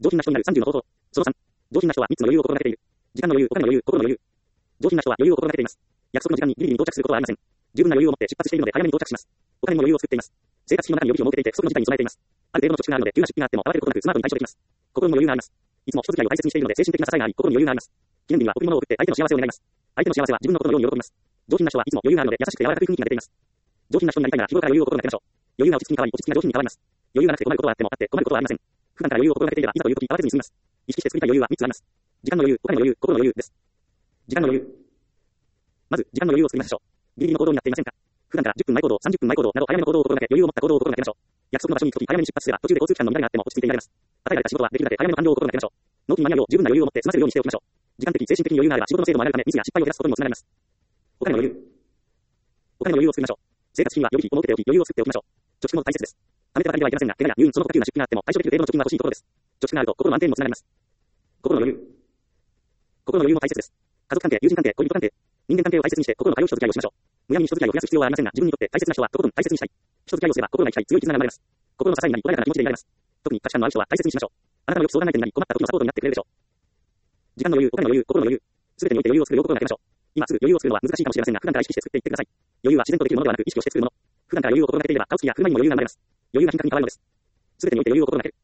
上品な人になる30の方法。その3。上品な人は3つの余裕を心がけている。時間の余裕、お金の余裕、心の余裕。上品な人は余裕を心がけています。約束の時間にギリギリに到着することはありません。十分な余裕を持って出発しているので早めに到着します。お金も余裕を作っています。生活費の中に予備費を設けていて不足の事態に備えています。ある程度の貯蓄があるので急な出費があっても慌てることなくスマートに対処できます。心にも余裕があります。いつも人付き合いを大切にしているので精神的な支えがあり、心に余裕があります。記念日には贈り物を送って相手の幸せを願います。相手の幸せは自分のことのように喜びます。上品な人はいつも余裕があるので優しくて柔らかく雰囲気が出ています。上品な人になりたいなら日頃から余裕を心がけましょう。余裕が落ち着きに変わり、落ち着きが上品に変わります。余裕がなくて困ることはあってもあって困ることはありません。普段から余裕を心がけていればいざという時慌てずに済みます。意識して作りたい余裕は3つあります。時間の余裕、お金の余裕、心の余裕です。時間の余裕。まず、時間の余裕を作りましょう。ギリギリの行動になっていませんか？普段から10分前行動、30分前行動など早めの行動を心がけ、余裕を持った行動を心がけましょう。約束の場所に行くとき早めに出発すれば途中で交通機関の乱れがあっても落ち着いていられます。与えられた仕事はできるだけ早めの完了を心がけましょう。納期に間に合うよう十分な余裕を持って済ませるようにしておきましょう。時間的、精神的に余裕があれば仕事の精度も上がるためミスや失敗を減らすことにもつながります。お金の余裕。お金の余裕を作りましょう。生活費には予備費を設けておき余裕を作っておきましょう。貯蓄も大切です。貯めてばかりではいけませんが、怪我や入院、その他急な出費があっても対処できる程度の貯金が欲しいところです。貯蓄があると心の安定にもつながります。心の余裕。心の余裕も大切です。家族関係、友人関係、恋人関係、人間関係を大切にして心の通う人付き合いをしましょう。むやみに人付き合いを増やす必要はありませんが、自分にとって大切な人はとことん大切にしたい。人付き合いをすれば心が生きたい強い絆が生まれます。心の支えになり穏やかな気持ちでいられます。特に価値観のある人は大切にしましょう。あなたのよく相談相手になり困った時のサポートになってくれるでしょう。時間の余裕、お金の余裕、心の余裕。すべてにおいて余裕を作るよう心がけましょう。今すぐ余裕を作るのは難しいかもしれませんが、普段から意識して作っていってください。余裕は自然とできるものではなく意識をして作るもの。普段から余裕を心がけていれば、顔つきや振る舞いにも余裕が生まれます。余裕が品格に変わるのです。すべてにおいて余裕を心がける。